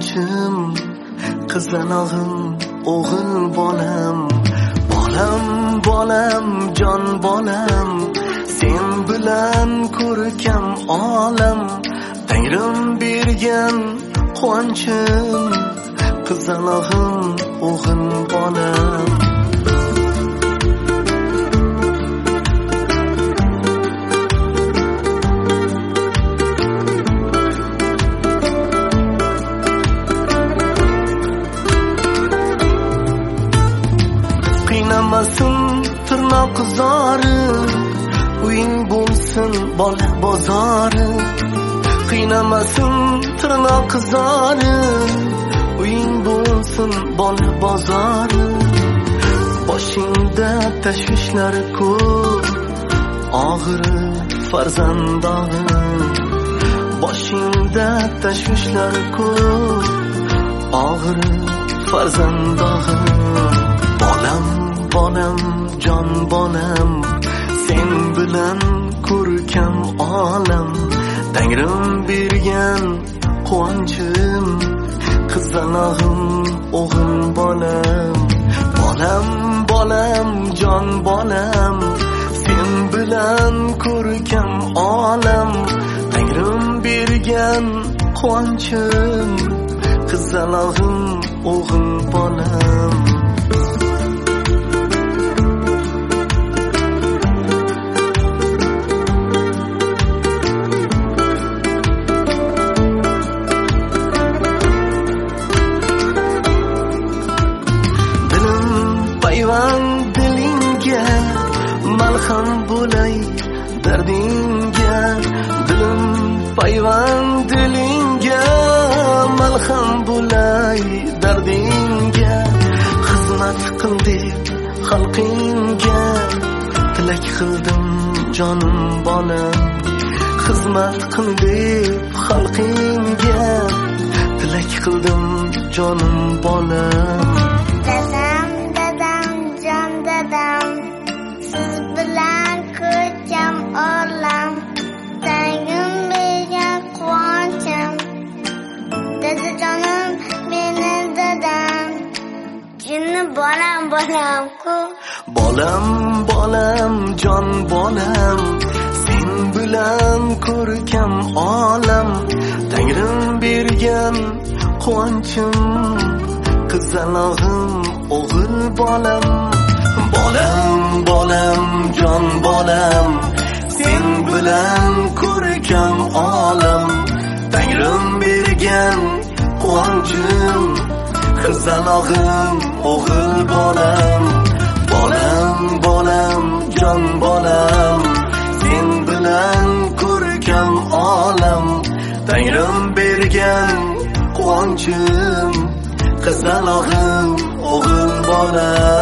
quvonchim, qizalog'im, o'g'il bolam. Bolam, bolam, jon bolam, sen bilan ko'rkam olam. Tangrim bergan quvonchim, qizalog'im, o'g'il bolam. Qiynamasin tirnoq zori, uying bo'lsin bola bozori. Qiynamasin tirnoq zori, uying bo'lsin bola bozori. Boshingda tashvishlar ko'p, og'iri farzandog'im. Boshingda tashvishlar ko'p, og'iri farzandog'im. Bolam, bolam, jon bolam, sen bilan ko'rkam olam. Tangrim bergan quvonchim, qizalog'im, o'g'il bolam. Bolam, bolam, jon bolam, sen bilan ko'rkam olam. Tangrim bergan quvonchim, qizalog'im, o'g'il bolam. Dilingga malham bo'lay dardingga. Dilim payvand dilingga malham bo'lay dardingga. Xizmat qil deb xalqingga tilak qildim jonim bolam. Xizmat qil deb xalqingga tilak qildim jonim bolam. Siz bilan ko'rkam olam. Tangrim bergan quvonchim, dadajonim meni dadam. Jinni bolam, bolam-ku. Bolam, bolam, jon bolam, sen bilan ko'rkam olam. Tangrim bergan quvonchim, qizalog'im, o'g'il bolam. Bolam, bolam, jon bolam, sen bilan ko'rkam olam. Tangrim bergan quvonchim, qizalog'im, o'g'il bolam. Bolam, bolam, jon bolam, sen bilan ko'rkam olam. Tangrim bergan quvonchim, qizalog'im, o'g'il bolam.